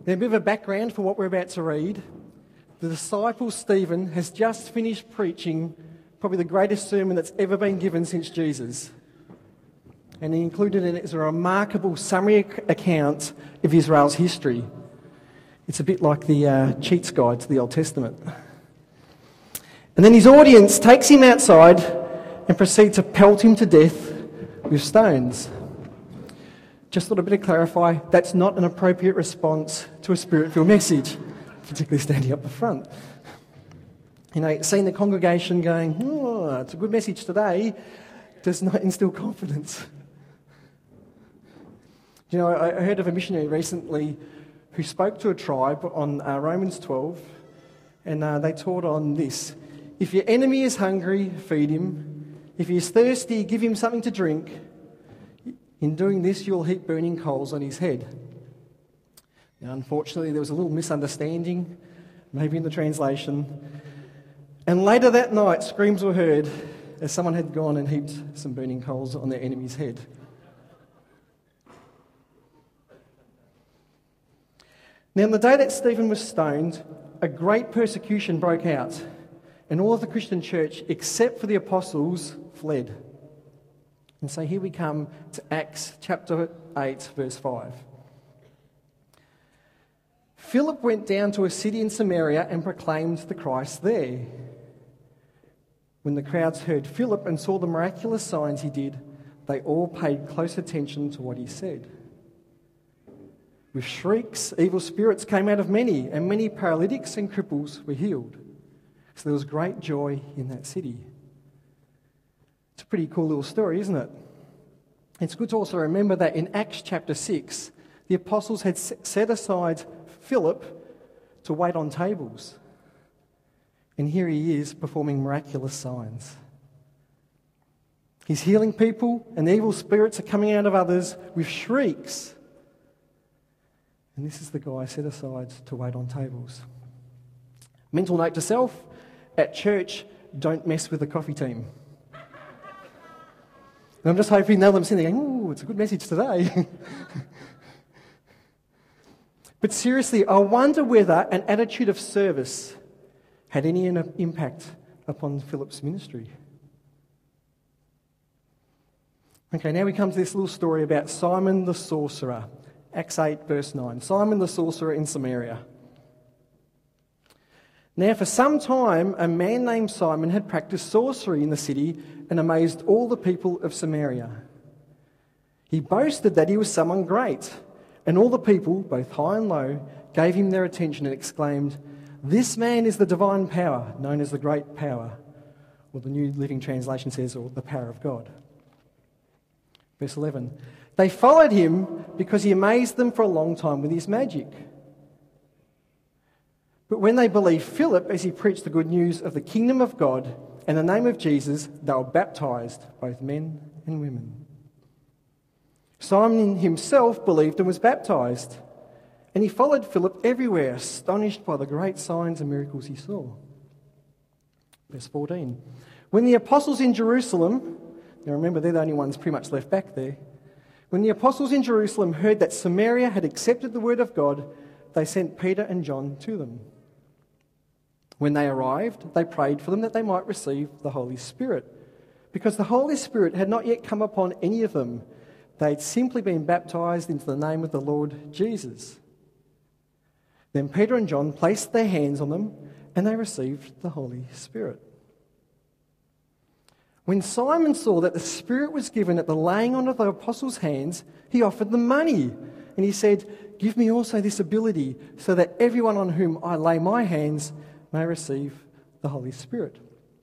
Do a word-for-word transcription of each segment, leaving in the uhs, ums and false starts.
Now, a bit of a background for what we're about to read. The disciple Stephen has just finished preaching probably the greatest sermon that's ever been given since Jesus. And he included in it is a remarkable summary account of Israel's history. It's a bit like the uh, cheat's guide to the Old Testament. And then his audience takes him outside and proceed to pelt him to death with stones. Just thought I'd better clarify, that's not an appropriate response to a spirit-filled message, particularly standing up the front. You know, seeing the congregation going, oh, it's a good message today, does not instill confidence. You know, I heard of a missionary recently who spoke to a tribe on uh, Romans twelve, and uh, they taught on this. If your enemy is hungry, feed him. If he is thirsty, give him something to drink. In doing this, you'll heap burning coals on his head. Now, unfortunately, there was a little misunderstanding, maybe in the translation. And later that night, screams were heard as someone had gone and heaped some burning coals on their enemy's head. Now, on the day that Stephen was stoned, a great persecution broke out, and all of the Christian church, except for the apostles, fled. And so here we come to Acts chapter eight, verse five. Philip went down to a city in Samaria and proclaimed the Christ there. When the crowds heard Philip and saw the miraculous signs he did, they all paid close attention to what he said. With shrieks, evil spirits came out of many, and many paralytics and cripples were healed. So there was great joy in that city. It's a pretty cool little story, isn't it? It's good to also remember that in Acts chapter six, the apostles had set aside Philip to wait on tables. And here he is performing miraculous signs. He's healing people, and evil spirits are coming out of others with shrieks. And this is the guy set aside to wait on tables. Mental note to self, at church, don't mess with the coffee team. And I'm just hoping none of them sitting there going, ooh, it's a good message today. But seriously, I wonder whether an attitude of service had any impact upon Philip's ministry. Okay, now we come to this little story about Simon the sorcerer. Acts eight, verse nine. Simon the sorcerer in Samaria. Now, for some time, a man named Simon had practiced sorcery in the city and amazed all the people of Samaria. He boasted that he was someone great, and all the people, both high and low, gave him their attention and exclaimed, "This man is the divine power, known as the great power," or the New Living Translation says, or the power of God. Verse eleven. They followed him because he amazed them for a long time with his magic. But when they believed Philip as he preached the good news of the kingdom of God and the name of Jesus, they were baptized, both men and women. Simon himself believed and was baptized, and he followed Philip everywhere, astonished by the great signs and miracles he saw. Verse fourteen. When the apostles in Jerusalem, now remember they're the only ones pretty much left back there, when the apostles in Jerusalem heard that Samaria had accepted the word of God, they sent Peter and John to them. When they arrived, they prayed for them that they might receive the Holy Spirit, because the Holy Spirit had not yet come upon any of them. They had simply been baptized into the name of the Lord Jesus. Then Peter and John placed their hands on them, and they received the Holy Spirit. When Simon saw that the Spirit was given at the laying on of the apostles' hands, he offered them money. And he said, "Give me also this ability, so that everyone on whom I lay my hands may receive the Holy Spirit."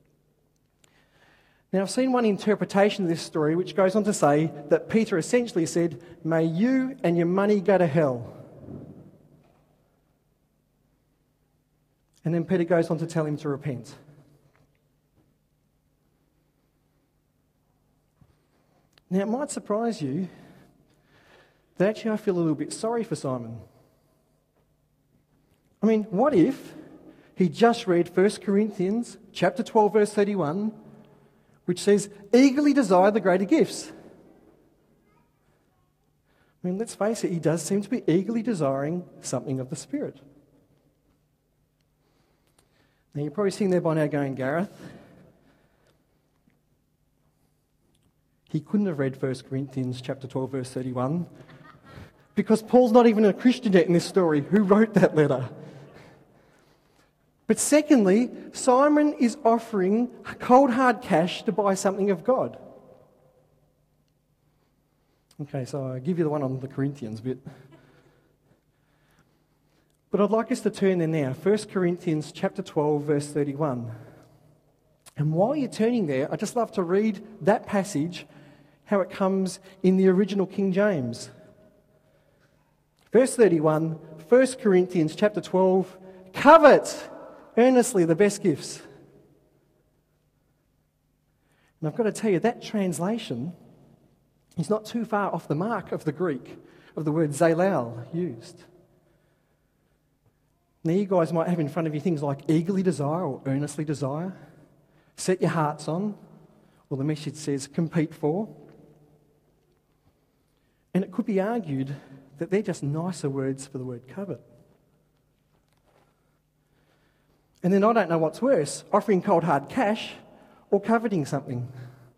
Now, I've seen one interpretation of this story which goes on to say that Peter essentially said, "May you and your money go to hell." And then Peter goes on to tell him to repent. Now, it might surprise you that actually I feel a little bit sorry for Simon. I mean, what if he just read First Corinthians chapter twelve, verse thirty-one, which says, "Eagerly desire the greater gifts"? I mean, let's face it, he does seem to be eagerly desiring something of the Spirit. Now, you're probably sitting there by now going, Gareth, he couldn't have read First Corinthians chapter twelve, verse thirty-one, because Paul's not even a Christian yet in this story. Who wrote that letter? But secondly, Simon is offering cold hard cash to buy something of God. Okay, so I give you the one on the Corinthians bit. But I'd like us to turn there now. First Corinthians chapter twelve, verse thirty-one. And while you're turning there, I'd just love to read that passage, how it comes in the original King James. Verse thirty-one, First Corinthians chapter twelve, covet earnestly the best gifts. And I've got to tell you, that translation is not too far off the mark of the Greek, of the word zalal used. Now you guys might have in front of you things like eagerly desire or earnestly desire, set your hearts on, or the message says compete for. And it could be argued that they're just nicer words for the word covet. And then I don't know what's worse, offering cold hard cash or coveting something.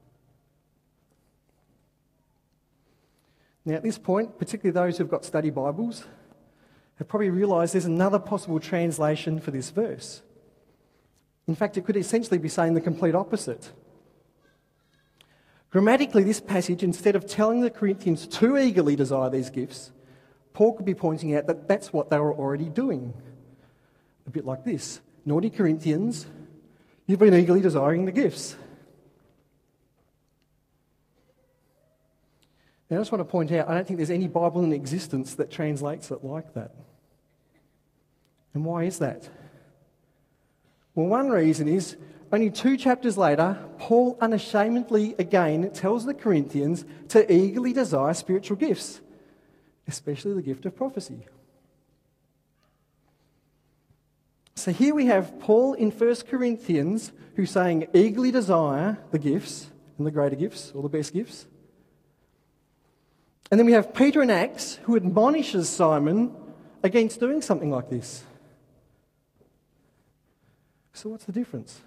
Now at this point, particularly those who've got study Bibles, have probably realised there's another possible translation for this verse. In fact, it could essentially be saying the complete opposite. Grammatically, this passage, instead of telling the Corinthians to eagerly desire these gifts, Paul could be pointing out that that's what they were already doing. A bit like this. Naughty Corinthians, you've been eagerly desiring the gifts. Now, I just want to point out, I don't think there's any Bible in existence that translates it like that. And why is that? Well, one reason is, only two chapters later, Paul unashamedly again tells the Corinthians to eagerly desire spiritual gifts, especially the gift of prophecy. So here we have Paul in First Corinthians who's saying eagerly desire the gifts, and the greater gifts, or the best gifts. And then we have Peter in Acts who admonishes Simon against doing something like this. So what's the difference?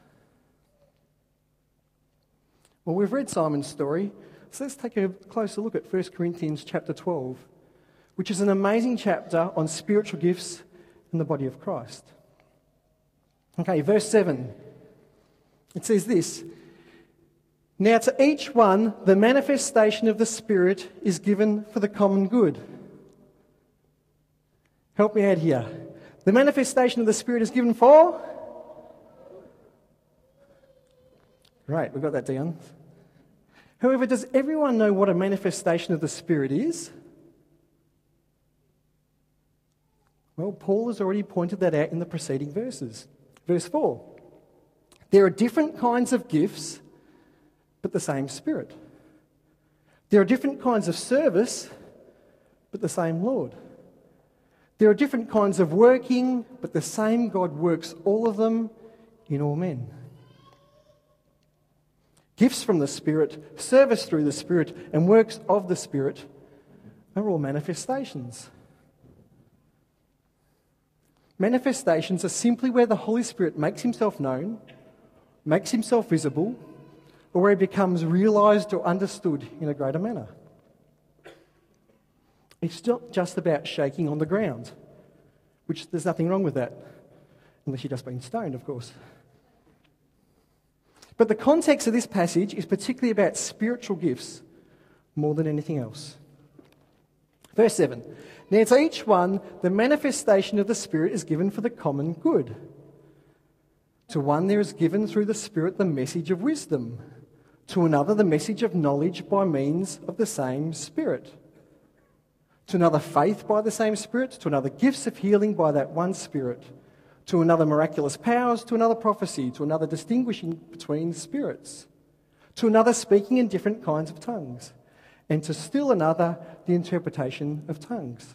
Well, we've read Simon's story, so let's take a closer look at First Corinthians chapter twelve, which is an amazing chapter on spiritual gifts in the body of Christ. Okay, verse seven. It says this, now to each one the manifestation of the Spirit is given for the common good. Help me out here. The manifestation of the Spirit is given for? Right, we've got that down. However, does everyone know what a manifestation of the Spirit is? Well, Paul has already pointed that out in the preceding verses. Verse four. There are different kinds of gifts, but the same Spirit. There are different kinds of service, but the same Lord. There are different kinds of working, but the same God works all of them in all men. Gifts from the Spirit, service through the Spirit, and works of the Spirit are all manifestations. Manifestations are simply where the Holy Spirit makes himself known, makes himself visible, or where he becomes realised or understood in a greater manner. It's not just about shaking on the ground, which there's nothing wrong with that, unless you've just been stoned, of course. But the context of this passage is particularly about spiritual gifts more than anything else. Verse seven. Now to each one, the manifestation of the Spirit is given for the common good. To one there is given through the Spirit the message of wisdom. To another the message of knowledge by means of the same Spirit. To another faith by the same Spirit. To another gifts of healing by that one Spirit. To another miraculous powers. To another prophecy. To another distinguishing between spirits. To another speaking in different kinds of tongues. And to still another the interpretation of tongues.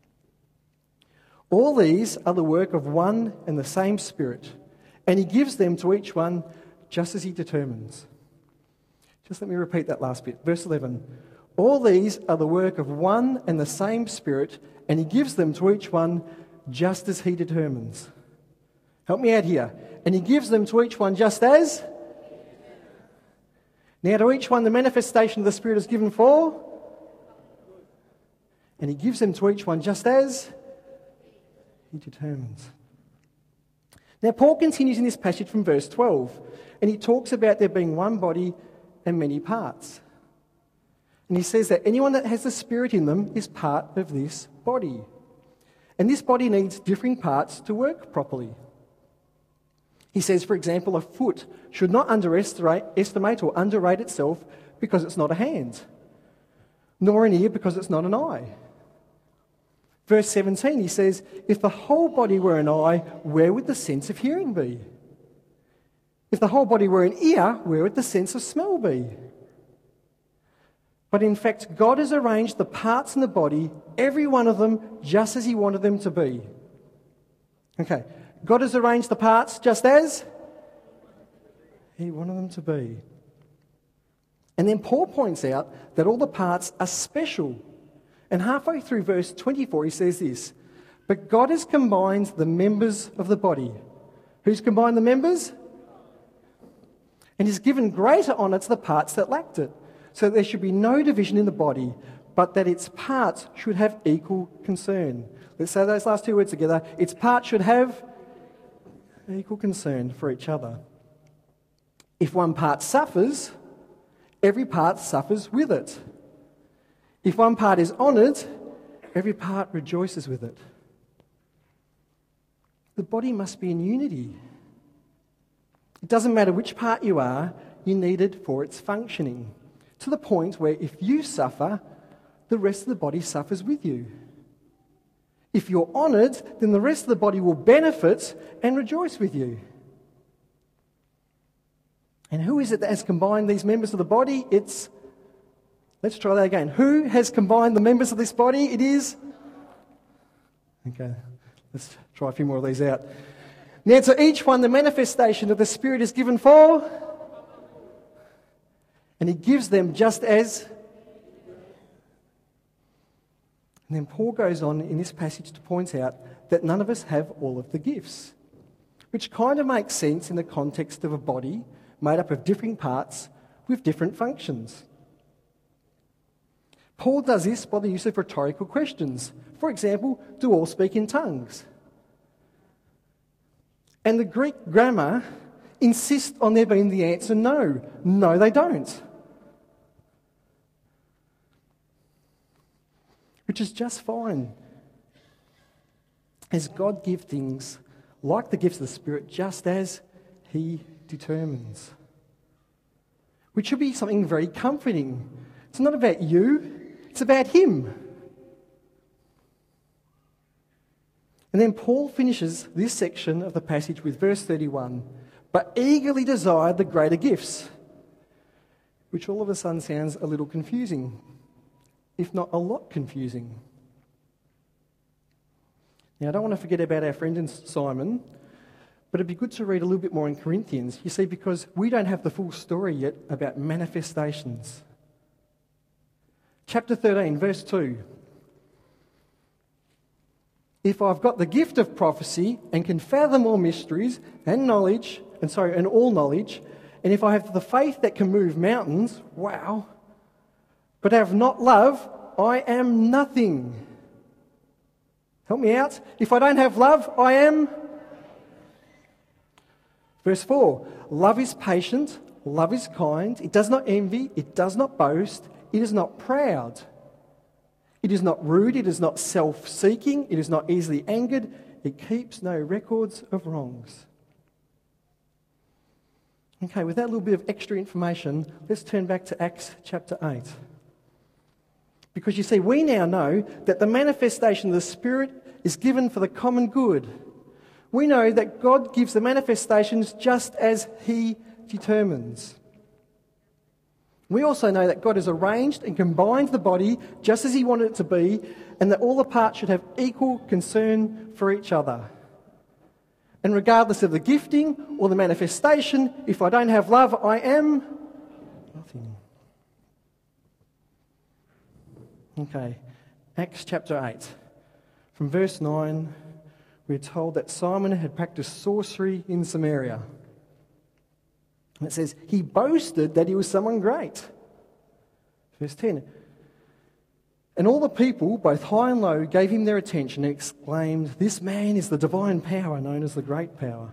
All these are the work of one and the same Spirit, and he gives them to each one just as he determines. Just let me repeat that last bit. Verse eleven. All these are the work of one and the same Spirit, and he gives them to each one just as he determines. Help me out here. And he gives them to each one just as? Now to each one the manifestation of the Spirit is given for? And he gives them to each one just as he determines. Now Paul continues in this passage from verse twelve, and he talks about there being one body and many parts. And he says that anyone that has the Spirit in them is part of this body. And this body needs differing parts to work properly. He says, for example, a foot should not underestimate estimate or underrate itself because it's not a hand, nor an ear because it's not an eye. Verse seventeen, he says, if the whole body were an eye, where would the sense of hearing be? If the whole body were an ear, where would the sense of smell be? But in fact, God has arranged the parts in the body, every one of them, just as he wanted them to be. Okay, God has arranged the parts just as he wanted them to be. And then Paul points out that all the parts are special. And halfway through verse twenty-four, he says this, but God has combined the members of the body. Who's combined the members? And he's given greater honour to the parts that lacked it, so that there should be no division in the body, but that its parts should have equal concern. Let's say those last two words together. Its parts should have equal concern for each other. If one part suffers, every part suffers with it. If one part is honoured, every part rejoices with it. The body must be in unity. It doesn't matter which part you are, you need it for its functioning, to the point where if you suffer, the rest of the body suffers with you. If you're honoured, then the rest of the body will benefit and rejoice with you. And who is it that has combined these members of the body? It's, let's try that again. Who has combined the members of this body? It is, okay, let's try a few more of these out. Now to each one the manifestation of the Spirit is given for, and he gives them just as. And then Paul goes on in this passage to point out that none of us have all of the gifts, which kind of makes sense in the context of a body made up of different parts with different functions. Paul does this by the use of rhetorical questions. For example, do all speak in tongues? And the Greek grammar insists on there being the answer no. No, they don't. Which is just fine, as God gives things like the gifts of the Spirit just as he determines. Which should be something very comforting. It's not about you, it's about him. And then Paul finishes this section of the passage with verse thirty-one, but eagerly desired the greater gifts, which all of a sudden sounds a little confusing, if not a lot confusing. Now, I don't want to forget about our friend in Simon, but it'd be good to read a little bit more in Corinthians, you see, because we don't have the full story yet about manifestations. Chapter thirteen, verse two. If I've got the gift of prophecy and can fathom all mysteries and knowledge, and sorry, and all knowledge, and if I have the faith that can move mountains, wow, but have not love, I am nothing. Help me out. If I don't have love, I am. Verse four, love is patient, love is kind, it does not envy, it does not boast, it is not proud. It is not rude, it is not self-seeking, it is not easily angered, it keeps no records of wrongs. Okay, with that little bit of extra information, let's turn back to Acts chapter eight. Because you see, we now know that the manifestation of the Spirit is given for the common good. We know that God gives the manifestations just as he determines. We also know that God has arranged and combined the body just as he wanted it to be, and that all the parts should have equal concern for each other. And regardless of the gifting or the manifestation, if I don't have love, I am nothing. Okay, Acts chapter eight. From verse nine, we're told that Simon had practiced sorcery in Samaria. And it says, he boasted that he was someone great. Verse ten. And all the people, both high and low, gave him their attention and exclaimed, this man is the divine power known as the great power.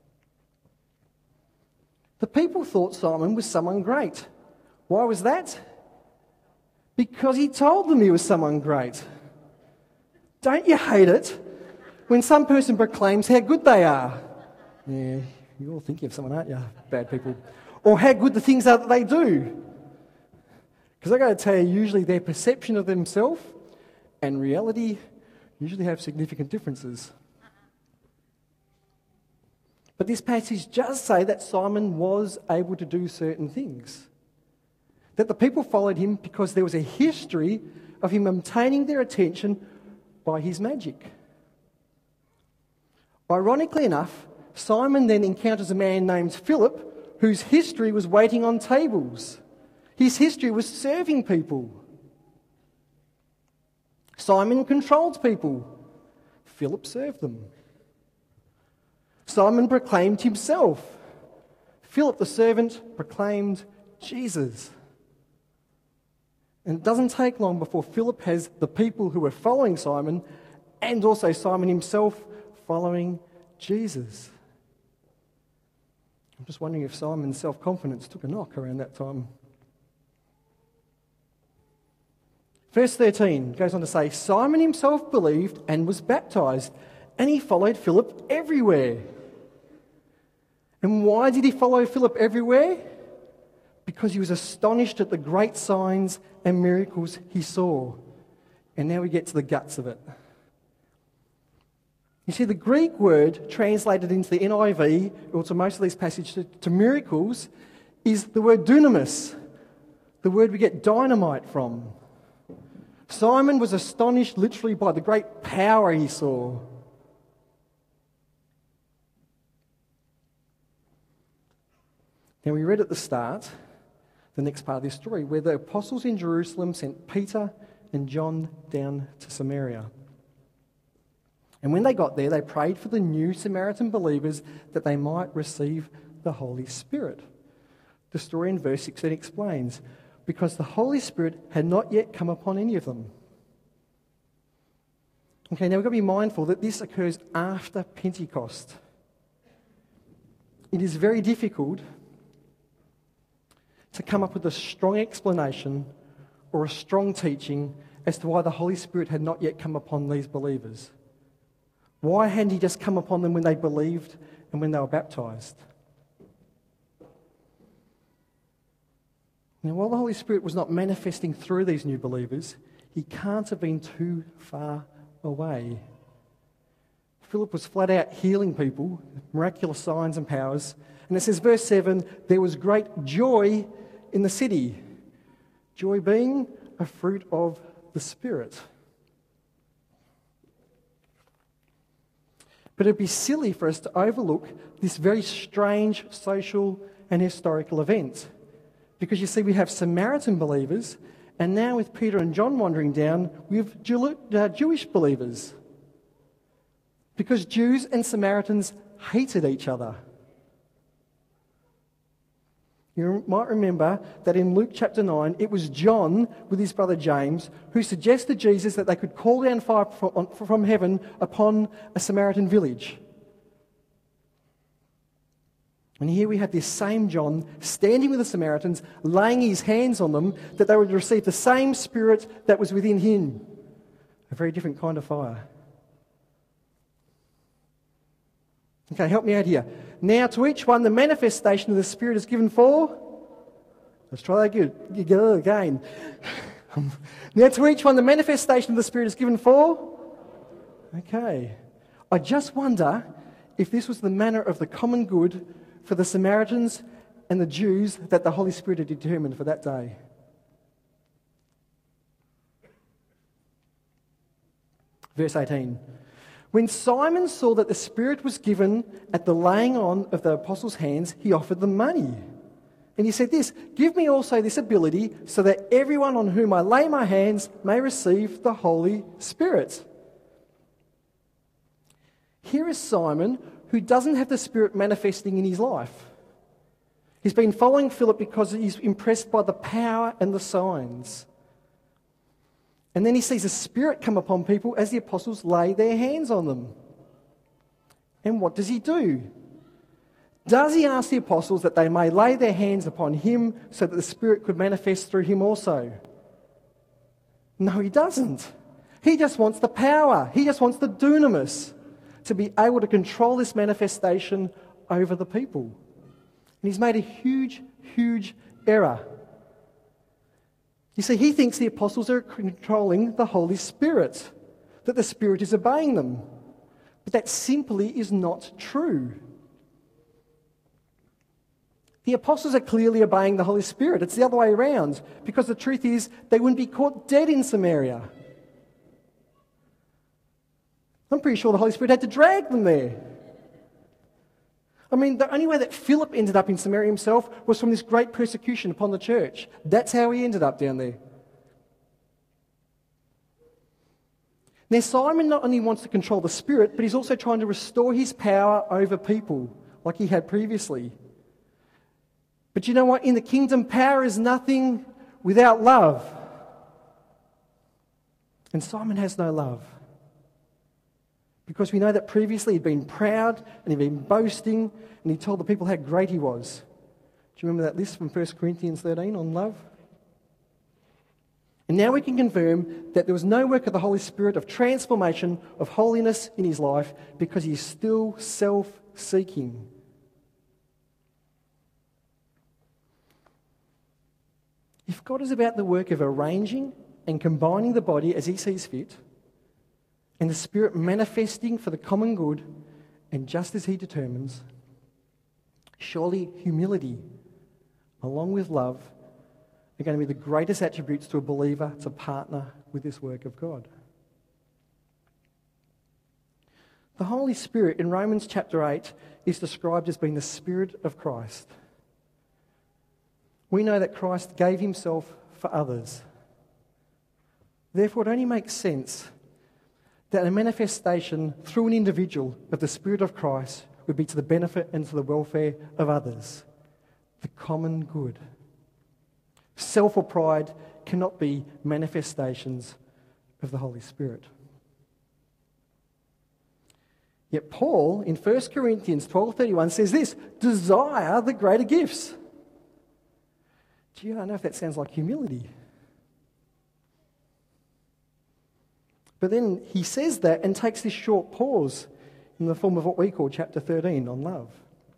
The people thought Simon was someone great. Why was that? Because he told them he was someone great. Don't you hate it when some person proclaims how good they are? Yeah, you're all thinking of someone, aren't you? Bad people. Or how good the things are that they do. Because I've got to tell you, usually their perception of themselves and reality usually have significant differences. But this passage does say that Simon was able to do certain things. That the people followed him because there was a history of him obtaining their attention by his magic. Ironically enough, Simon then encounters a man named Philip whose history was waiting on tables. His history was serving people. Simon controlled people. Philip served them. Simon proclaimed himself. Philip the servant proclaimed Jesus. And it doesn't take long before Philip has the people who are following Simon and also Simon himself following Jesus. I'm just wondering if Simon's self-confidence took a knock around that time. Verse thirteen goes on to say, Simon himself believed and was baptized, and he followed Philip everywhere. And why did he follow Philip everywhere? Because he was astonished at the great signs and miracles he saw. And now we get to the guts of it. You see, the Greek word translated into the N I V, or to most of these passages, to, to miracles, is the word dunamis, the word we get dynamite from. Simon was astonished literally by the great power he saw. Now we read at the start, the next part of this story, where the apostles in Jerusalem sent Peter and John down to Samaria. And when they got there, they prayed for the new Samaritan believers that they might receive the Holy Spirit. The story in verse sixteen explains, because the Holy Spirit had not yet come upon any of them. Okay, now we've got to be mindful that this occurs after Pentecost. It is very difficult to come up with a strong explanation or a strong teaching as to why the Holy Spirit had not yet come upon these believers. Why hadn't he just come upon them when they believed and when they were baptized? Now, while the Holy Spirit was not manifesting through these new believers, he can't have been too far away. Philip was flat out healing people, miraculous signs and powers. And it says, verse seven, there was great joy in the city. Joy being a fruit of the Spirit. But it'd be silly for us to overlook this very strange social and historical event. Because you see, we have Samaritan believers, and now with Peter and John wandering down, we have Jew- uh, Jewish believers. Because Jews and Samaritans hated each other. You might remember that in Luke chapter nine, it was John with his brother James who suggested Jesus that they could call down fire from heaven upon a Samaritan village. And here we have this same John standing with the Samaritans, laying his hands on them, that they would receive the same spirit that was within him. A very different kind of fire. Okay, help me out here. Now to each one the manifestation of the Spirit is given for... Let's try that good. You go again. Now to each one the manifestation of the Spirit is given for... Okay. I just wonder if this was the manner of the common good for the Samaritans and the Jews that the Holy Spirit had determined for that day. Verse eighteen. When Simon saw that the Spirit was given at the laying on of the apostles' hands, he offered them money, And he said this, "Give me also this ability so that everyone on whom I lay my hands may receive the Holy Spirit." Here is Simon, who doesn't have the Spirit manifesting in his life. He's been following Philip because he's impressed by the power and the signs. And then he sees the Spirit come upon people as the apostles lay their hands on them. And what does he do? Does he ask the apostles that they may lay their hands upon him so that the Spirit could manifest through him also? No, he doesn't. He just wants the power. He just wants the dunamis to be able to control this manifestation over the people. And he's made a huge, huge error. You see, he thinks the apostles are controlling the Holy Spirit, that the Spirit is obeying them. But that simply is not true. The apostles are clearly obeying the Holy Spirit. It's the other way around, because the truth is they wouldn't be caught dead in Samaria. I'm pretty sure the Holy Spirit had to drag them there. I mean, the only way that Philip ended up in Samaria himself was from this great persecution upon the church. That's how he ended up down there. Now, Simon not only wants to control the Spirit, but he's also trying to restore his power over people like he had previously. But you know what? In the kingdom, power is nothing without love. And Simon has no love. Because we know that previously he'd been proud and he'd been boasting and he told the people how great he was. Do you remember that list from First Corinthians thirteen on love? And now we can confirm that there was no work of the Holy Spirit of transformation, of holiness in his life, because he's still self-seeking. If God is about the work of arranging and combining the body as he sees fit, and the Spirit manifesting for the common good, and just as he determines, surely humility, along with love, are going to be the greatest attributes to a believer to partner with this work of God. The Holy Spirit in Romans chapter eight is described as being the Spirit of Christ. We know that Christ gave himself for others. Therefore, it only makes sense that a manifestation through an individual of the Spirit of Christ would be to the benefit and to the welfare of others, the common good. Self or pride cannot be manifestations of the Holy Spirit. Yet Paul, in First Corinthians twelve thirty-one, says this, "Desire the greater gifts." Gee, I don't know if that sounds like humility. But then he says that and takes this short pause in the form of what we call chapter thirteen on love.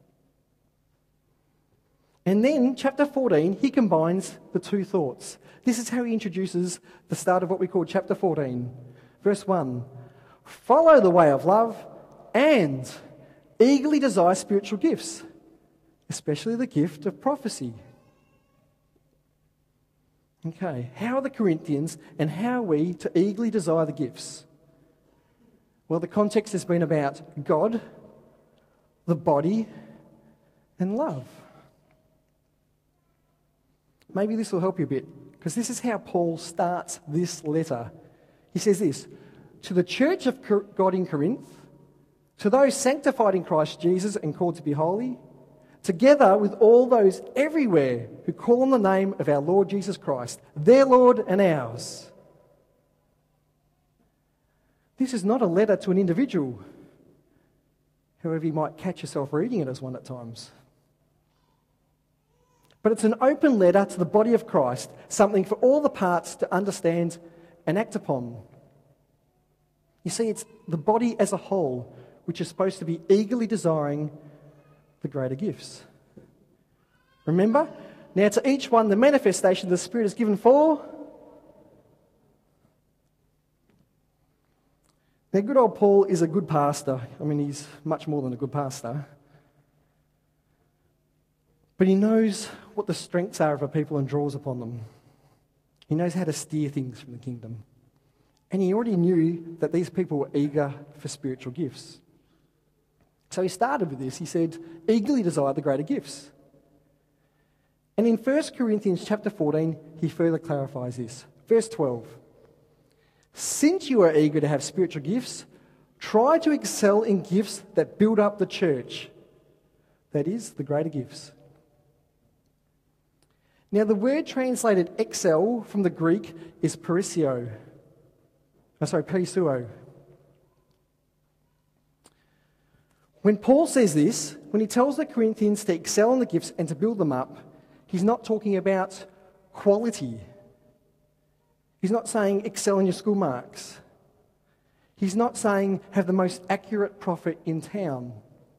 And then chapter fourteen, he combines the two thoughts. This is how he introduces the start of what we call chapter fourteen. Verse one, "Follow the way of love and eagerly desire spiritual gifts, especially the gift of prophecy." Okay, how are the Corinthians and how are we to eagerly desire the gifts? Well, the context has been about God, the body, and love. Maybe this will help you a bit, because this is how Paul starts this letter. He says this, "To the church of God in Corinth, to those sanctified in Christ Jesus and called to be holy, together with all those everywhere who call on the name of our Lord Jesus Christ, their Lord and ours." This is not a letter to an individual, however you might catch yourself reading it as one at times. But it's an open letter to the body of Christ, something for all the parts to understand and act upon. You see, it's the body as a whole which is supposed to be eagerly desiring the greater gifts. Remember? Now to each one the manifestation the Spirit is given for. Now good old Paul is a good pastor. I mean, he's much more than a good pastor. But he knows what the strengths are of a people and draws upon them. He knows how to steer things from the kingdom. And he already knew that these people were eager for spiritual gifts. So he started with this. He said, eagerly desire the greater gifts. And in First Corinthians chapter fourteen, he further clarifies this. Verse twelve. Since you are eager to have spiritual gifts, try to excel in gifts that build up the church. That is, the greater gifts. Now, the word translated excel from the Greek is perisio. Oh, sorry, perisuo. When Paul says this, when he tells the Corinthians to excel in the gifts and to build them up, he's not talking about quality. He's not saying excel in your school marks. He's not saying have the most accurate prophet in town.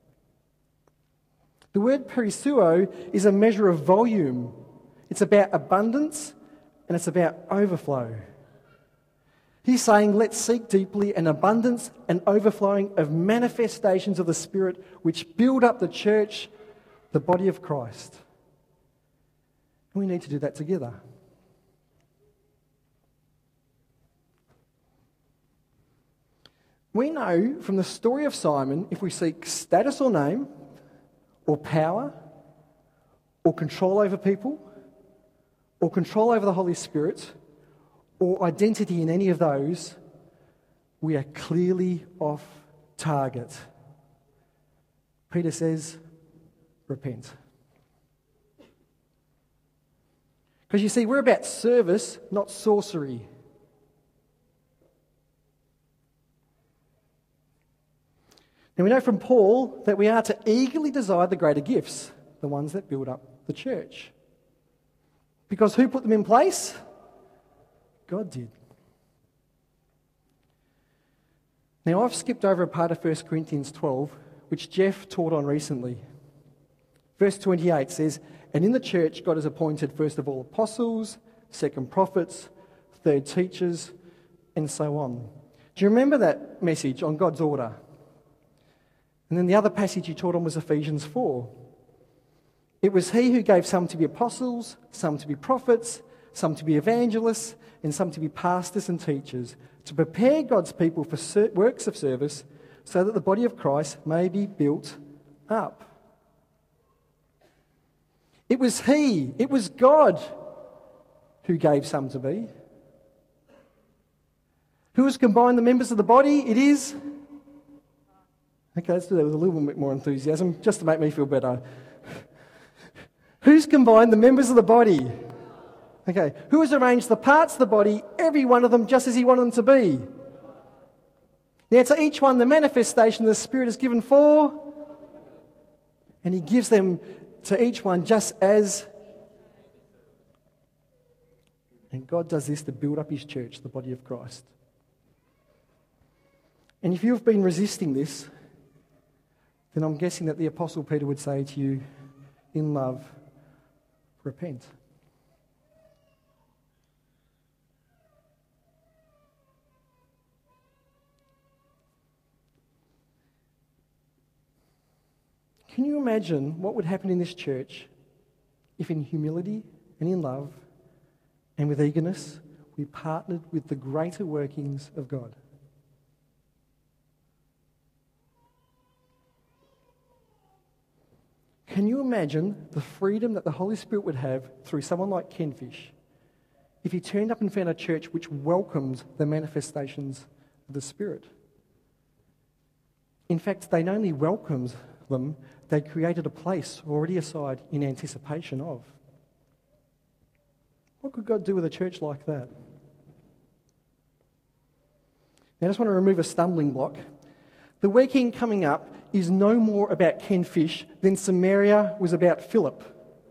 The word perisuo is a measure of volume. It's about abundance and it's about overflow. He's saying let's seek deeply an abundance and overflowing of manifestations of the Spirit which build up the church, the body of Christ. And we need to do that together. We know from the story of Simon, if we seek status or name, or power, or control over people, or control over the Holy Spirit, or identity in any of those, we are clearly off target. Peter says, repent. Because you see, we're about service, not sorcery. Now we know from Paul that we are to eagerly desire the greater gifts, the ones that build up the church. Because who put them in place? God did. Now I've skipped over a part of First Corinthians twelve, which Jeff taught on recently. Verse twenty-eight says, and in the church God has appointed first of all apostles, second prophets, third teachers, and so on. Do you remember that message on God's order? And then the other passage he taught on was Ephesians four. It was he who gave some to be apostles, some to be prophets, some to be evangelists, and some to be pastors and teachers, to prepare God's people for works of service so that the body of Christ may be built up. It was he, it was God who gave some to be. Who has combined the members of the body? It is... Okay, let's do that with a little bit more enthusiasm, just to make me feel better. Who's combined the members of the body? Okay, who has arranged the parts of the body, every one of them just as he wanted them to be? Now, to each one, the manifestation the Spirit is given for, and he gives them to each one just as. And God does this to build up his church, the body of Christ. And if you've been resisting this, then I'm guessing that the Apostle Peter would say to you, in love, repent. Can you imagine what would happen in this church if in humility and in love and with eagerness we partnered with the greater workings of God? Can you imagine the freedom that the Holy Spirit would have through someone like Ken Fish if he turned up and found a church which welcomed the manifestations of the Spirit? In fact, they not only welcomed them, they created a place already aside in anticipation of. What could God do with a church like that? Now, I just want to remove a stumbling block. The weekend coming up is no more about Ken Fish than Samaria was about Philip.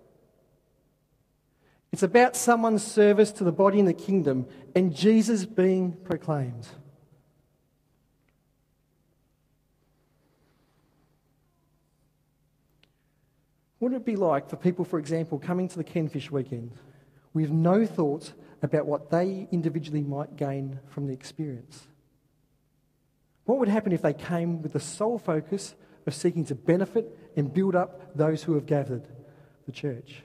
It's about someone's service to the body in the kingdom and Jesus being proclaimed. What would it be like for people, for example, coming to the Ken Fish weekend with no thought about what they individually might gain from the experience? What would happen if they came with the sole focus of seeking to benefit and build up those who have gathered, the church?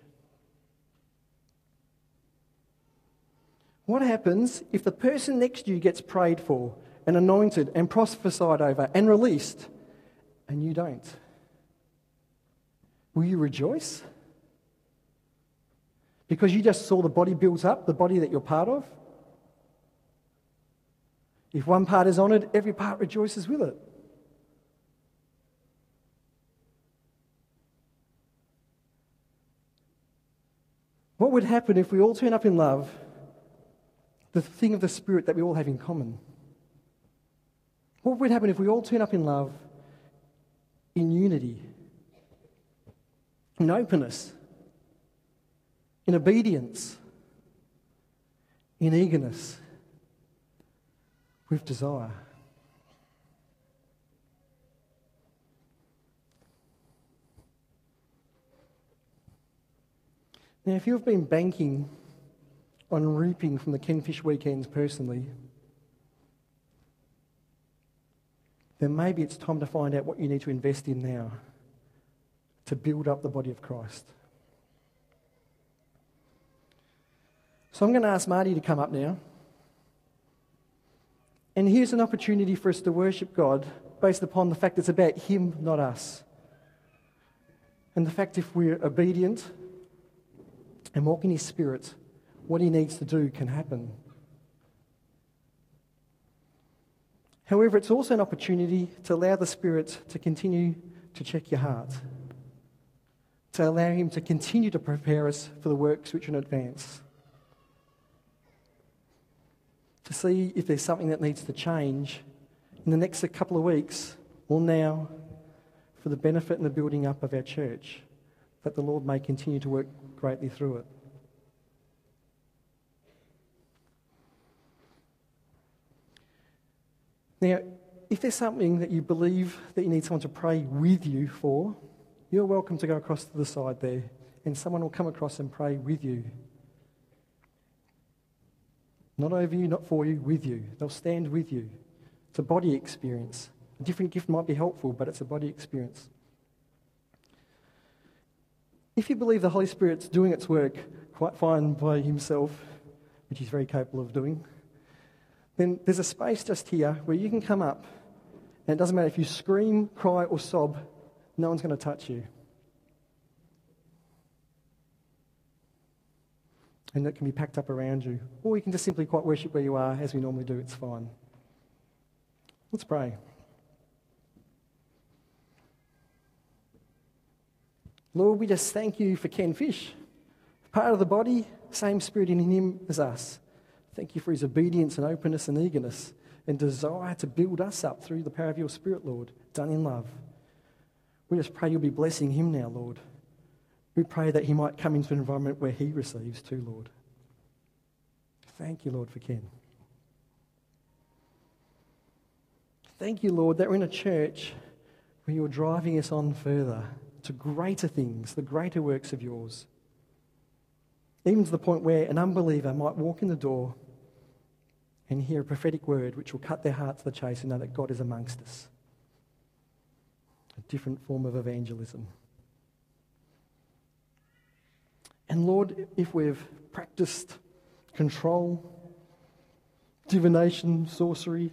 What happens if the person next to you gets prayed for and anointed and prophesied over and released and you don't? Will you rejoice? Because you just saw the body builds up, the body that you're part of. If one part is honoured, every part rejoices with it. What would happen if we all turn up in love, the thing of the Spirit that we all have in common? What would happen if we all turn up in love, in unity, in openness, in obedience, in eagerness, with desire? Now, if you've been banking on reaping from the Kenfish weekends personally, then maybe it's time to find out what you need to invest in now to build up the body of Christ. So I'm going to ask Marty to come up now. And here's an opportunity for us to worship God based upon the fact it's about Him, not us. And the fact if we're obedient and walk in His Spirit, what He needs to do can happen. However, it's also an opportunity to allow the Spirit to continue to check your heart, to allow Him to continue to prepare us for the works which are in advance, to see if there's something that needs to change in the next couple of weeks or now for the benefit and the building up of our church, that the Lord may continue to work greatly through it. Now, if there's something that you believe that you need someone to pray with you for, you're welcome to go across to the side there and someone will come across and pray with you. Not over you, not for you, with you. They'll stand with you. It's a body experience. A different gift might be helpful, but it's a body experience. If you believe the Holy Spirit's doing its work quite fine by Himself, which He's very capable of doing, then there's a space just here where you can come up, and it doesn't matter if you scream, cry or sob, no one's going to touch you. And that can be packed up around you. Or you can just simply quite worship where you are, as we normally do, it's fine. Let's pray. Lord, we just thank You for Ken Fish, part of the body, same Spirit in Him as us. Thank You for his obedience and openness and eagerness and desire to build us up through the power of Your Spirit, Lord, done in love. We just pray You'll be blessing him now, Lord. We pray that he might come into an environment where he receives too, Lord. Thank You, Lord, for Ken. Thank You, Lord, that we're in a church where You're driving us on further to greater things, the greater works of Yours. Even to the point where an unbeliever might walk in the door and hear a prophetic word which will cut their heart to the chase and know that God is amongst us. A different form of evangelism. And Lord, if we've practiced control, divination, sorcery,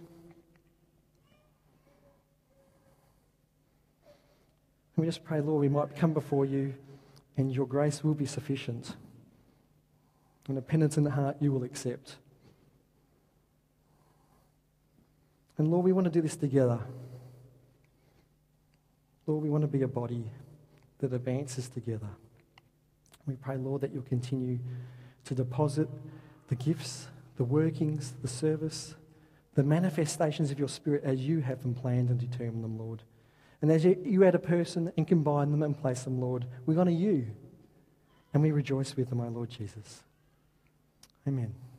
we just pray, Lord, we might come before You and Your grace will be sufficient. And a penance in the heart You will accept. And Lord, we want to do this together. Lord, we want to be a body that advances together. We pray, Lord, that You'll continue to deposit the gifts, the workings, the service, the manifestations of Your Spirit as You have them planned and determined them, Lord. And as You, you add a person and combine them and place them, Lord, we honour You and we rejoice with them, my Lord Jesus. Amen.